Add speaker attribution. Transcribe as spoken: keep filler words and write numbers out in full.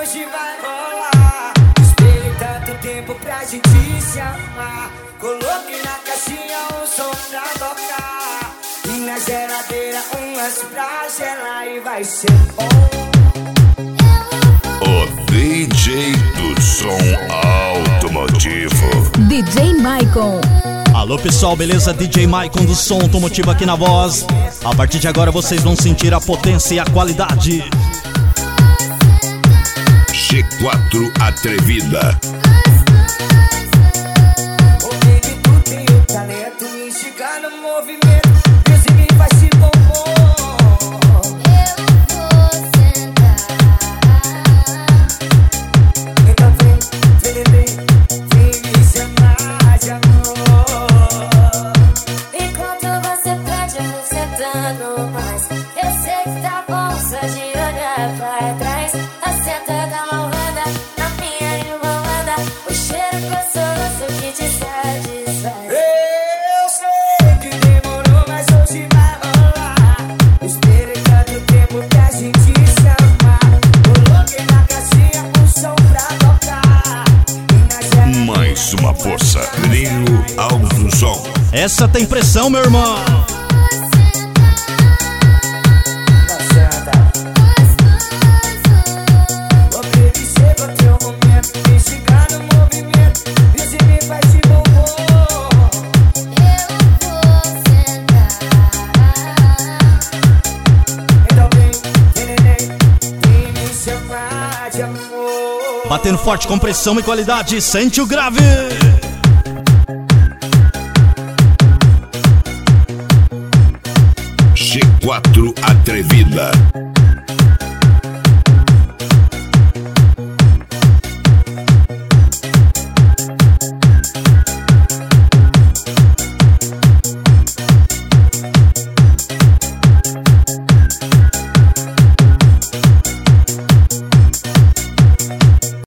Speaker 1: hoje vai rolar. Esperei tanto tempo pra gente se amar. Coloquei na caixinha um som pra tocar e na geladeira um lance pra gelar e vai ser bom.
Speaker 2: O D J do som automotivo,
Speaker 3: D J Maicon.
Speaker 4: Alô pessoal, beleza? D J Maicon do som automotivo aqui na voz. A partir de agora vocês vão sentir a potência e a qualidade.
Speaker 2: G quatro Atrevida.
Speaker 1: O baby, tu tem o talento, me esticar no movimento. Esse me faz se bombom.
Speaker 2: Mais uma força, Grilo Alto Som.
Speaker 4: Essa tem pressão, meu irmão. Batendo forte com pressão e qualidade, sente o grave.
Speaker 2: G quatro Atrevida.